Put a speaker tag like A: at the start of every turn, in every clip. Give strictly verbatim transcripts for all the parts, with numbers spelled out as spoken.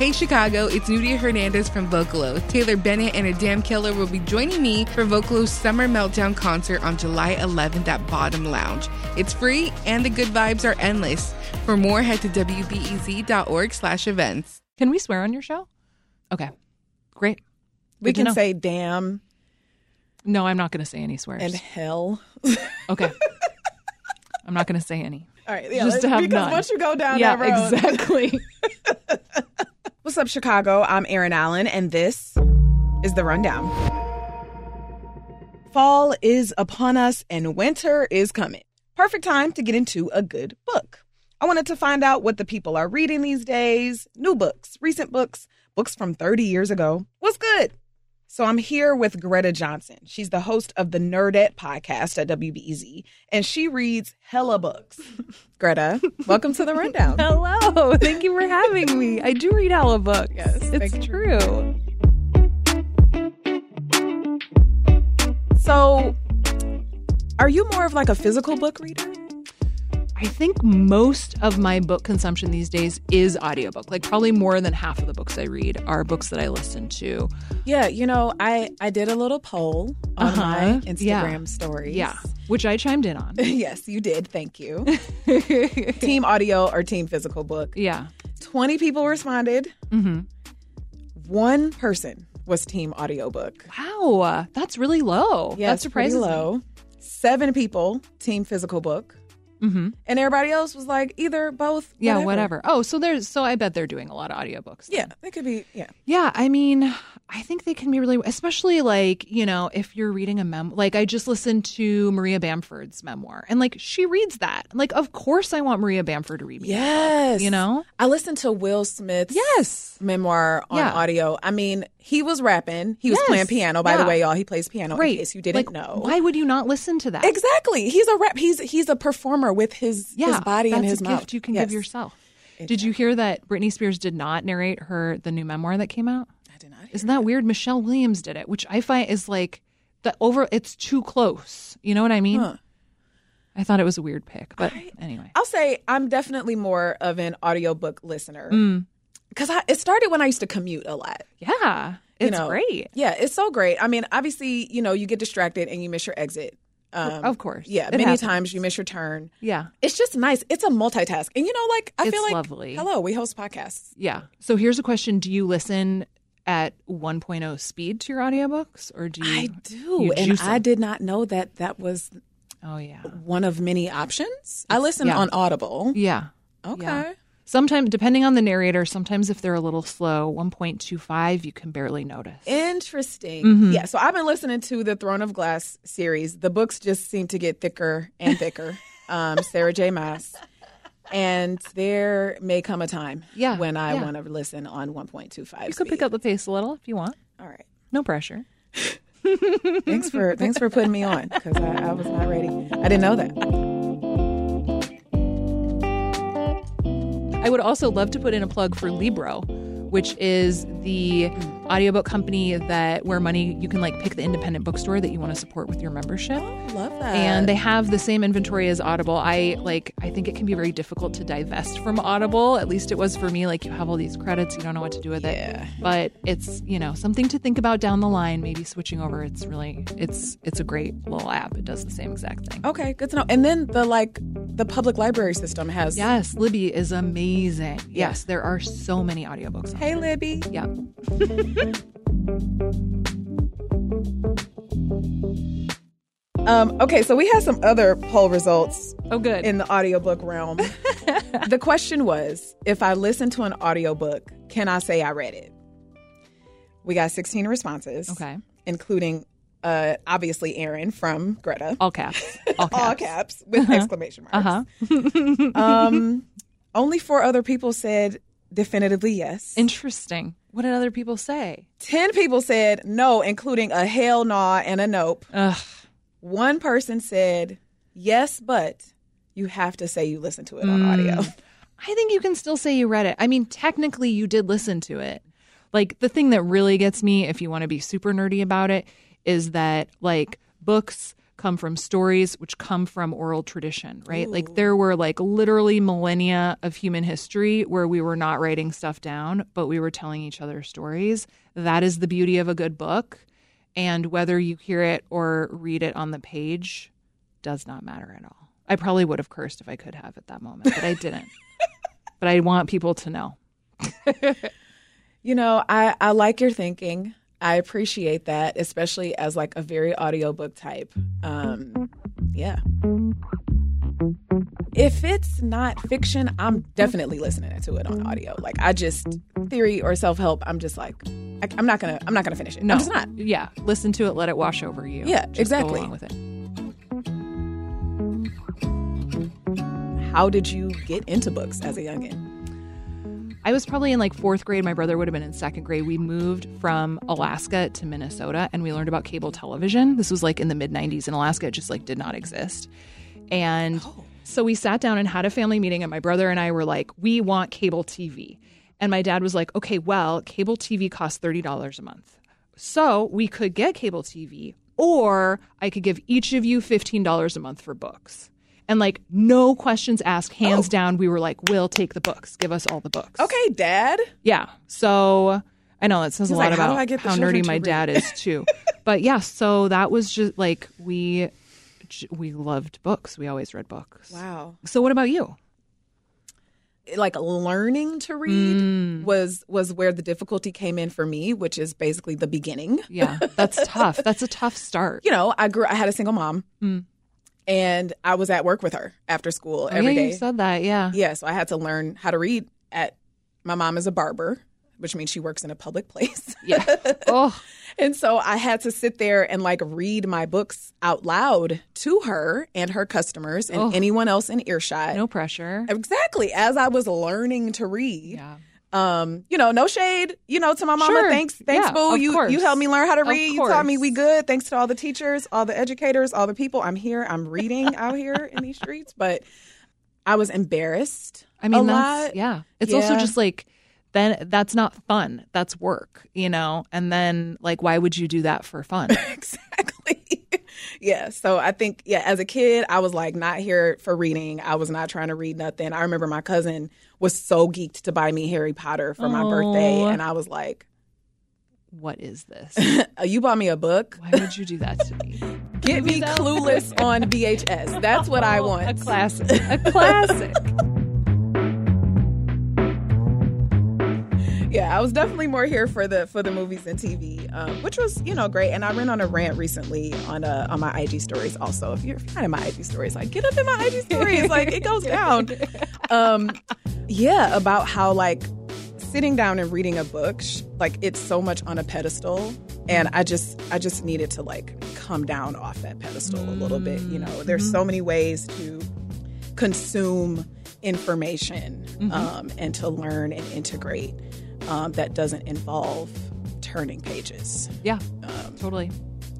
A: Hey Chicago, it's Nudia Hernandez from Vocalo. Taylor Bennett and Adam Killer will be joining me for Vocalo's Summer Meltdown concert on July eleventh at Bottom Lounge. It's free and the good vibes are endless. For more, head to W B E Z dot org slash events.
B: Can we swear on your show? Okay, great. Good
C: we can
B: know.
C: say damn.
B: No, I'm not going to say any swears.
C: And hell.
B: Okay. I'm not going to say any.
C: All right. Yeah,
B: just to have
C: because
B: none.
C: once you go down
B: yeah,
C: that road.
B: exactly.
C: What's up, Chicago? I'm Erin Allen, and this is The Rundown. Fall is upon us, and winter is coming. Perfect time to get into a good book. I wanted to find out what the people are reading these days, new books, recent books, books from thirty years ago. What's good? So I'm here with Greta Johnson. She's the host of the Nerdette podcast at W B E Z, and she reads hella books. Greta, welcome to The Rundown.
B: Hello. Thank you for having me. I do read hella books.
C: Yes,
B: it's true.
C: So, are you more of like a physical book reader?
B: I think most of my book consumption these days is audiobook. Like probably more than half of the books I read are books that I listen to.
C: Yeah, you know, I, I did a little poll on
B: Uh-huh.
C: my Instagram
B: Yeah.
C: stories.
B: Yeah, which I chimed in on.
C: Yes, you did. Thank you. Team audio or team physical book?
B: Yeah.
C: twenty people responded.
B: Mm-hmm.
C: One person was team audiobook.
B: Wow, that's really low.
C: Yeah,
B: that surprises
C: pretty low.
B: me.
C: Seven people, team physical book.
B: Mm-hmm.
C: And everybody else was like either, both,
B: Yeah,
C: whatever.
B: whatever. Oh, so there's so I bet they're doing a lot of audiobooks. then.
C: Yeah, it could be, yeah.
B: Yeah, I mean, I think they can be really, especially like, you know, if you're reading a mem, like I just listened to Maria Bamford's memoir and like she reads that. Like, of course I want Maria Bamford to read me. that book,
C: Yes.
B: you know?
C: I listened to Will Smith's
B: Yes.
C: memoir on
B: Yeah.
C: audio. I mean, he was rapping. He was
B: Yes.
C: playing piano, by the
B: Yeah.
C: way, y'all. He plays piano
B: Right.
C: in case you didn't
B: like,
C: know.
B: Why would you not listen to that?
C: Exactly. He's a rap. He's he's a performer with his,
B: Yeah,
C: his body
B: that's
C: and his
B: a
C: mouth.
B: gift you can
C: Yes.
B: give yourself. Did you hear that Britney Spears did not narrate her the new memoir that came out?
C: I did not hear
B: Isn't that weird? Michelle Williams did it, which I find is like the over. It's too close. You know what I mean?
C: Huh.
B: I thought it was a weird pick, but
C: I-
B: anyway.
C: I'll say I'm definitely more of an audiobook listener.
B: Mm.
C: Because it started when I used to commute a lot.
B: Yeah,
C: You
B: it's
C: know,
B: great.
C: Yeah, it's so great. I mean, obviously, you know, you get distracted and you miss your exit. Um,
B: Of course.
C: Yeah,
B: It
C: many
B: happens.
C: times you miss your turn.
B: Yeah,
C: It's just nice. It's a multitask. And, you know, like, I
B: It's
C: feel like,
B: lovely.
C: hello, we host podcasts.
B: yeah. So here's a question: do you listen at one point oh speed to your audiobooks, or do you?
C: I do.
B: you
C: And
B: juice
C: I
B: them?
C: did not know that that was
B: Oh yeah.
C: one of many options. I listen
B: yeah.
C: on Audible.
B: Yeah.
C: Okay.
B: Yeah. Sometimes, depending on the narrator, sometimes if they're a little slow, one point two five, you can barely notice.
C: Interesting.
B: Mm-hmm.
C: Yeah, so I've been listening to the Throne of Glass series. The books just seem to get thicker and thicker. um, Sarah J. Maas. And there may come a time
B: Yeah,
C: when I
B: yeah.
C: want to listen on one point two five
B: You could pick up the pace a little if you want.
C: All right.
B: No pressure.
C: Thanks for thanks for putting me on because I, I was not ready. I didn't know that.
B: I would also love to put in a plug for Libro, which is the audiobook company that where money you can like pick the independent bookstore that you want to support with your membership.
C: Love that.
B: And they have the same inventory as Audible. I like I think it can be very difficult to divest from Audible. At least it was for me. Like you have all these credits, you don't know what to do with
C: Yeah.
B: it. But it's, you know, something to think about down the line, maybe switching over. It's really it's it's a great little app. It does the same exact thing.
C: Okay, good to know. And then the like the public library system has
B: Yes, Libby is amazing. Yes, there are so many audiobooks. on
C: Hey
B: there.
C: Libby.
B: Yeah.
C: Um, okay, so we had some other poll results
B: Oh, good.
C: in the audiobook realm. The question was, if I listen to an audiobook, can I say I read it? We got sixteen responses.
B: Okay.
C: Including uh, obviously Erin from Greta.
B: All caps. All caps.
C: All caps with exclamation marks.
B: Uh-huh.
C: um, only four other people said definitively yes.
B: Interesting. What did other people say?
C: Ten people said no, including a hell nah and a nope.
B: Ugh.
C: One person said yes, but you have to say you listen to it on audio.
B: I think you can still say you read it. I mean, technically you did listen to it. Like the thing that really gets me, if you want to be super nerdy about it, is that like books come from stories, which come from oral tradition, right? Ooh. Like there were like literally millennia of human history where we were not writing stuff down, but we were telling each other stories. That is the beauty of a good book. And whether you hear it or read it on the page does not matter at all. I probably would have cursed if I could have at that moment, but I didn't. But I want people to know.
C: You know, I, I like your thinking. I appreciate that, especially as like a very audiobook type. Um, yeah. If it's not fiction, I'm definitely listening to it on audio. Like I just theory or self-help, I'm just like, I, I'm not gonna, I'm not gonna finish it.
B: No,
C: I'm just not.
B: Yeah, listen to it, let it wash over you.
C: Yeah,
B: just
C: exactly.
B: Go along with it.
C: How did you get into books as a youngin'?
B: I was probably in like fourth grade. My brother would have been in second grade. We moved from Alaska to Minnesota and we learned about cable television. This was like in the mid nineties in Alaska. It just like did not exist. And oh. so we sat down and had a family meeting and my brother and I were like, we want cable T V. And my dad was like, okay, well, cable T V costs thirty dollars a month. So we could get cable T V or I could give each of you fifteen dollars a month for books. And like no questions asked, hands oh. down, we were like, we'll take the books. Give us all the books.
C: Okay, Dad.
B: Yeah. So I know that says
C: He's
B: a lot
C: like, how
B: about
C: how,
B: how nerdy my
C: read?
B: dad is too. But yeah, so that was just like we we loved books. We always read books.
C: Wow.
B: So what about you?
C: Like learning to read mm. was was where the difficulty came in for me, which is basically the beginning.
B: Yeah, that's tough. That's a tough start.
C: You know, I grew. I had a single mom.
B: Mm.
C: And I was at work with her after school
B: oh,
C: every
B: yeah,
C: day.
B: You said that, yeah.
C: Yeah, so I had to learn how to read. At my mom is a barber, which means she works in a public place.
B: Yeah. Oh.
C: And so I had to sit there and like read my books out loud to her and her customers and oh. anyone else in earshot.
B: No pressure.
C: Exactly. As I was learning to read.
B: Yeah.
C: Um, you know, no shade, you know, to my mama.
B: Sure.
C: Thanks, thanks,
B: yeah,
C: boo. You
B: course.
C: you helped me learn how to read.
B: Of
C: You
B: course.
C: taught me we good. Thanks to all the teachers, all the educators, all the people. I'm here. I'm reading out here in these streets. But I was embarrassed.
B: I mean,
C: a
B: that's,
C: lot.
B: yeah. It's
C: yeah.
B: also just like, then that's not fun. That's work, you know? And then like, why would you do that for fun?
C: Exactly. Yeah. So I think, yeah, as a kid, I was like not here for reading. I was not trying to read nothing. I remember my cousin was so geeked to buy me Harry Potter for my
B: oh.
C: birthday. And I was like,
B: what is this?
C: You bought me a book?
B: Why would you do that to me?
C: Get me Clueless on V H S. That's what I want.
B: A classic. A classic.
C: Yeah, I was definitely more here for the for the movies and T V, um, which was, you know, great. And I went on a rant recently on uh, on my I G stories also. If you're, if you're not in my I G stories, like get up in my I G stories. Like it goes down. Um, yeah, about how like sitting down and reading a book, sh- like it's so much on a pedestal. And I just I just needed to like come down off that pedestal a little bit. You know, there's so many ways to consume information um, and to learn and integrate. Um, that doesn't involve turning pages.
B: Yeah, um, totally.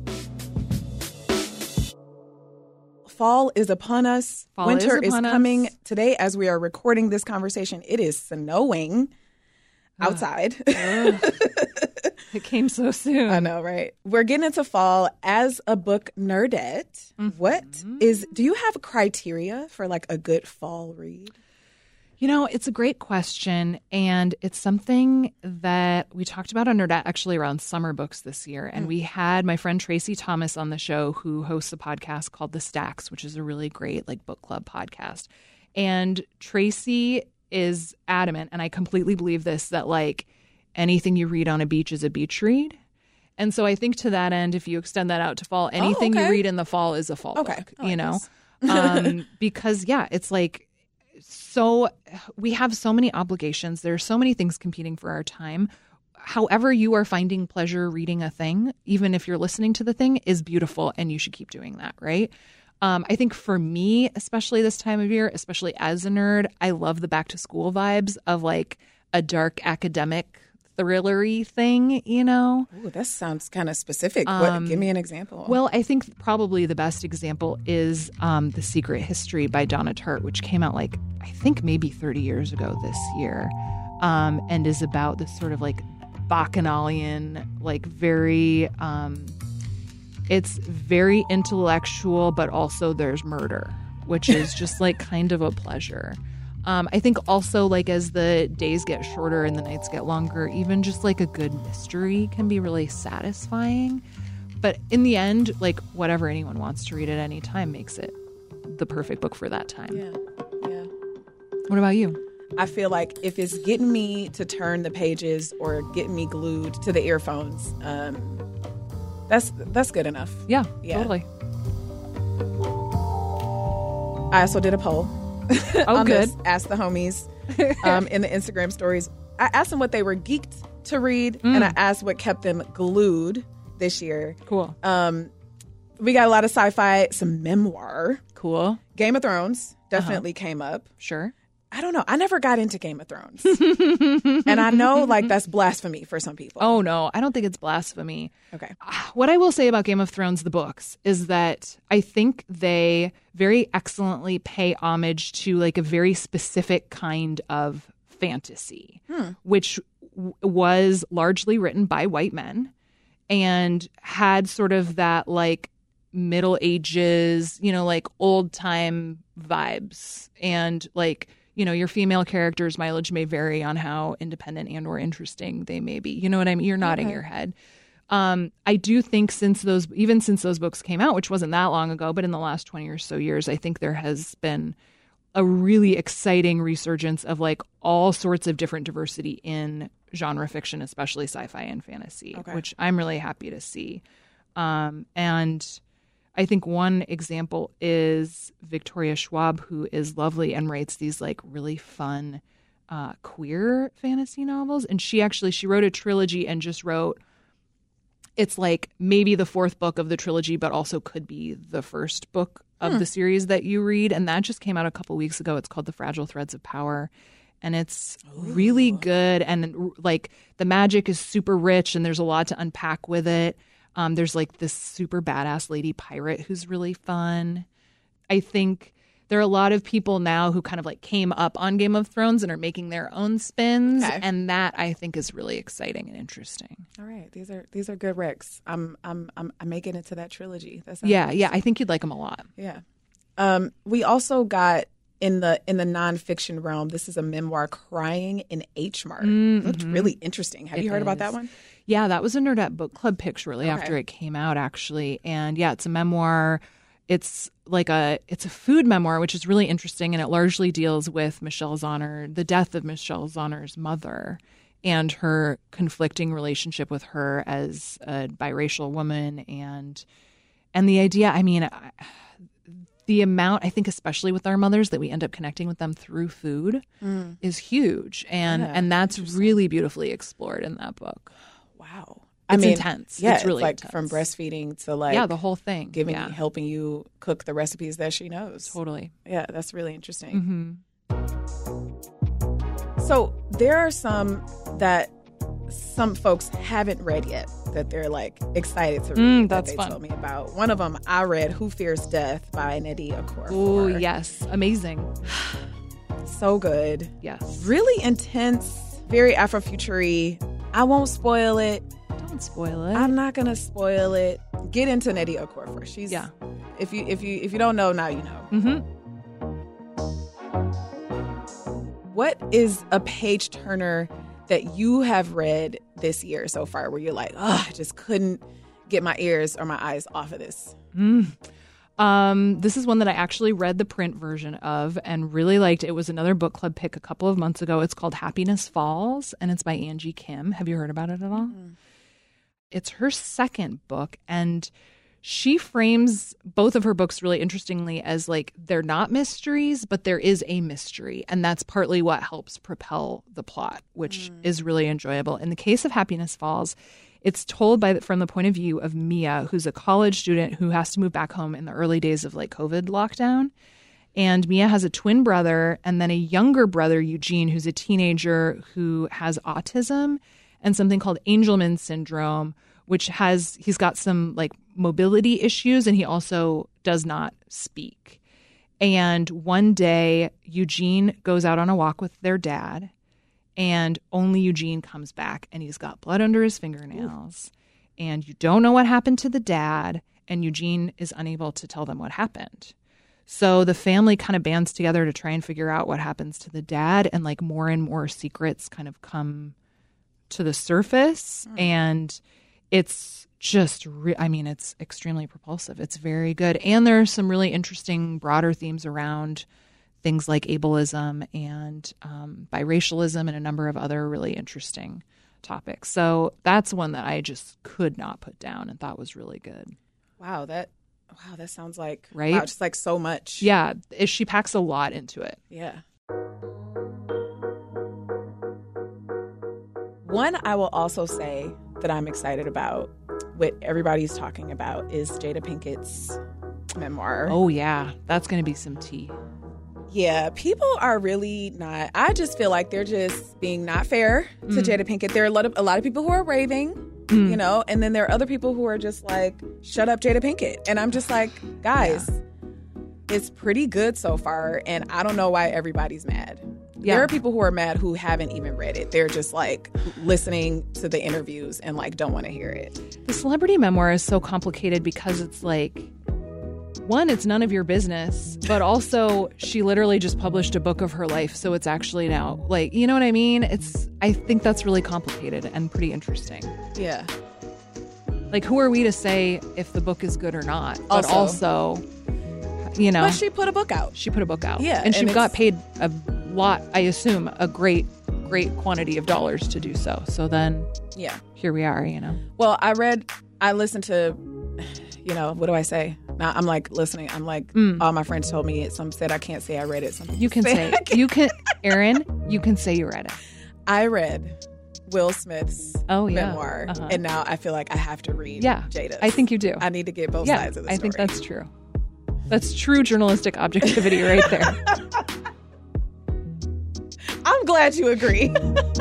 C: Fall is upon us.
B: Fall
C: Winter
B: is, upon
C: is coming.
B: Us.
C: Today, as we are recording this conversation, it is snowing outside.
B: Uh, it came so soon.
C: I know, right? We're getting into fall. As a book nerdette, mm-hmm. what is, do you have criteria for like a good fall read?
B: You know, it's a great question, and it's something that we talked about on Nerdette actually around summer books this year. And mm. we had my friend Tracy Thomas on the show, who hosts a podcast called The Stacks, which is a really great like book club podcast. And Tracy is adamant, and I completely believe this, that like anything you read on a beach is a beach read. And so I think to that end, if you extend that out to fall, anything
C: oh, okay.
B: you read in the fall is a fall
C: okay.
B: book,
C: like
B: you know, um, because, yeah, it's like, so we have so many obligations. There are so many things competing for our time. However you are finding pleasure reading a thing, even if you're listening to the thing, is beautiful, and you should keep doing that, right? Um, I think for me, especially this time of year, especially as a nerd, I love the back to school vibes of like a dark academic thrillery thing, you know?
C: Ooh, that sounds kind of specific.
B: Um,
C: what, give me an example.
B: Well, I think probably the best example is um, The Secret History by Donna Tartt, which came out like, I think maybe thirty years ago this year, um, and is about this sort of like bacchanalian, like very um, It's very intellectual, but also there's murder, which is just like kind of a pleasure. Um, I think also like as the days get shorter and the nights get longer, even just like a good mystery can be really satisfying. But in the end, like whatever anyone wants to read at any time makes it the perfect book for that time.
C: Yeah, yeah.
B: What about you?
C: I feel like if it's getting me to turn the pages or getting me glued to the earphones, um, that's that's good enough.
B: Yeah,
C: Yeah.
B: totally.
C: I also did a poll.
B: Oh,
C: on
B: good.
C: This. Asked the homies um, in the Instagram stories. I asked them what they were geeked to read,
B: Mm.
C: and I asked what kept them glued this year.
B: Cool.
C: Um, we got a lot of sci-fi, some memoir.
B: Cool.
C: Game of Thrones definitely
B: Uh-huh.
C: came up.
B: Sure.
C: I don't know. I never got into Game of Thrones. And I know like that's blasphemy for some people.
B: Oh, no, I don't think it's blasphemy.
C: Okay.
B: What I will say about Game of Thrones, the books, is that I think they very excellently pay homage to like a very specific kind of fantasy,
C: Hmm.
B: which w- was largely written by white men and had sort of that like Middle Ages, you know, like old time vibes. And like, you know, your female characters' mileage may vary on how independent and or interesting they may be. You know what I mean? You're nodding
C: Okay.
B: your head. Um, I do think since those, even since those books came out, which wasn't that long ago, but in the last twenty or so years, I think there has been a really exciting resurgence of like all sorts of different diversity in genre fiction, especially sci-fi and fantasy,
C: Okay.
B: which I'm really happy to see. Um, and I think one example is Victoria Schwab, who is lovely and writes these like really fun uh, queer fantasy novels. And she actually, she wrote a trilogy and just wrote, it's like maybe the fourth book of the trilogy, but also could be the first book of
C: Hmm.
B: the series that you read. And that just came out a couple weeks ago. It's called The Fragile Threads of Power. And it's really good. And like the magic is super rich and there's a lot to unpack with it. Um, there's like this super badass lady pirate who's really fun. I think there are a lot of people now who kind of like came up on Game of Thrones and are making their own spins.
C: Okay.
B: And that I think is really exciting and interesting.
C: All right. These are these are good recs. I'm I'm I'm I'm making it to that trilogy. That sounds
B: Yeah,
C: interesting.
B: yeah. I think you'd like them a lot.
C: Yeah. Um, we also got in the in the nonfiction realm. This is a memoir, Crying in H Mart.
B: Mm,
C: Looked
B: mhm.
C: really interesting. Have
B: It
C: you heard about that
B: is.
C: one?
B: Yeah, that was a Nerdette Book Club pick shortly
C: Okay.
B: after it came out, actually. And yeah, it's a memoir. It's like a it's a food memoir, which is really interesting, and it largely deals with Michelle Zauner, the death of Michelle Zauner's mother, and her conflicting relationship with her as a biracial woman, and and the idea. I mean, I, the amount I think, especially with our mothers, that we end up connecting with them through food
C: Mm.
B: is huge, and
C: Yeah,
B: and that's
C: interesting.
B: really beautifully explored in that book.
C: Wow.
B: It's intense.
C: Yeah,
B: It's really
C: like
B: intense.
C: from breastfeeding to like
B: yeah, the whole thing.
C: giving
B: yeah,
C: helping you cook the recipes that she knows.
B: totally.
C: Yeah, that's really interesting.
B: hmm
C: So there are some that some folks haven't read yet that they're like excited to read.
B: Mm,
C: that
B: that's
C: they
B: fun.
C: told me about. One of them I read, Who Fears Death by Nnedi
B: Oh,
C: Okorafor.
B: yes. Amazing.
C: So good.
B: Yes.
C: Really intense, very Afrofutury. I won't spoil it.
B: Don't spoil it.
C: I'm not gonna spoil it. Get into Nnedi Okorafor. She's
B: Yeah.
C: If you if you if you don't know, now you know.
B: hmm
C: What is a page turner that you have read this year so far where you're like, oh, I just couldn't get my ears or my eyes off of this?
B: Mm. Um, this is one that I actually read the print version of and really liked. It was another book club pick a couple of months ago. It's called Happiness Falls, and it's by Angie Kim. Have you heard about it at all?
C: Mm-hmm.
B: It's her second book, and she frames both of her books really interestingly as like they're not mysteries, but there is a mystery, and that's partly what helps propel the plot, which
C: Mm.
B: is really enjoyable. In the case of Happiness Falls, it's told by from the point of view of Mia, who's a college student who has to move back home in the early days of like COVID lockdown. And Mia has a twin brother and then a younger brother, Eugene, who's a teenager who has autism and something called Angelman syndrome, which has, he's got some like mobility issues and he also does not speak. And one day, Eugene goes out on a walk with their dad, and only Eugene comes back and he's got blood under his fingernails. And you don't know what happened to the dad. and Eugene is unable to tell them what happened. So the family kind of bands together to try and figure out what happens to the dad, and like more and more secrets kind of come to the surface. Mm. And it's just, re- I mean, it's extremely propulsive. It's very good. And there are some really interesting broader themes around things like ableism and um, biracialism and a number of other really interesting topics. So that's one that I just could not put down and thought was really good.
C: Wow, that wow, that sounds like
B: right?
C: Wow, just like so much.
B: Yeah, she packs a lot into it.
C: Yeah. One I will also say that I'm excited about, what everybody's talking about, is Jada Pinkett's memoir.
B: Oh yeah, that's going to be some tea.
C: Yeah, people are really not. I just feel like they're just being not fair to mm. Jada Pinkett. There are a lot of a lot of people who are raving, mm. you know, and then there are other people who are just like, "Shut up, Jada Pinkett." And I'm just like, guys, yeah. it's pretty good so far, and I don't know why everybody's mad. Yeah. There are people who are mad who haven't even read it. They're just like listening to the interviews and like don't want to hear it.
B: The celebrity memoir is so complicated because it's like, one, it's none of your business, but also she literally just published a book of her life. So it's actually now like, you know what I mean? It's, I think that's really complicated and pretty interesting.
C: Yeah.
B: Like, who are we to say if the book is good or not? But also, also you know.
C: But she put a book out.
B: She put a book out.
C: Yeah.
B: And she and got paid a lot, I assume, a great, great quantity of dollars to do so. So then,
C: yeah,
B: here we are, you know.
C: Well, I read, I listened to, you know, what do I say? Now I'm like listening. I'm like, mm. all my friends told me it. Some said I can't say I read it. Some
B: you can say, say you can, Erin, you can say you read it.
C: I read Will Smith's
B: oh, yeah.
C: memoir,
B: uh-huh.
C: and now I feel like I have to read
B: yeah,
C: Jada's.
B: I think you do.
C: I need to get both
B: yeah,
C: sides of the story.
B: I think that's true. That's true journalistic objectivity right there.
C: I'm glad you agree.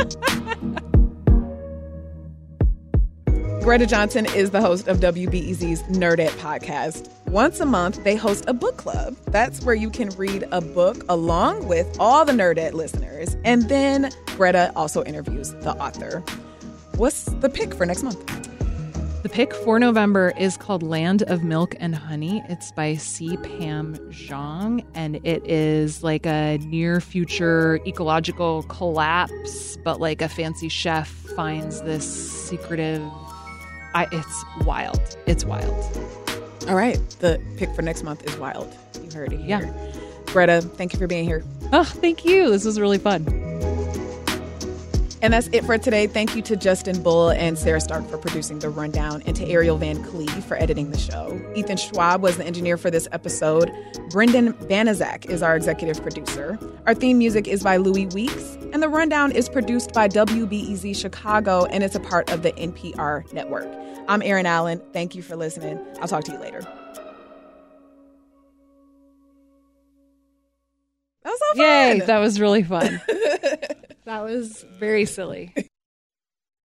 C: Greta Johnson is the host of W B E Z's Nerdette podcast. Once a month, they host a book club. That's where you can read a book along with all the Nerdette listeners. And then Greta also interviews the author. What's the pick for next month?
B: The pick for November is called Land of Milk and Honey. It's by C. Pam Zhang, and it is like a near-future ecological collapse, but like a fancy chef finds this secretive... I, it's wild. It's wild.
C: All right. The pick for next month is wild. You heard it here.
B: Yeah.
C: Greta, thank you for being here.
B: Oh, thank you. This was really fun.
C: And that's it for today. Thank you to Justin Bull and Sarah Stark for producing The Rundown, and to Ariel Van Cleve for editing the show. Ethan Schwab was the engineer for this episode. Brendan Banaszak is our executive producer. Our theme music is by Louis Weeks, and The Rundown is produced by W B E Z Chicago, and it's a part of the N P R network. I'm Erin Allen. Thank you for listening. I'll talk to you later. That was so fun.
B: Yay, that was really fun. That was very silly.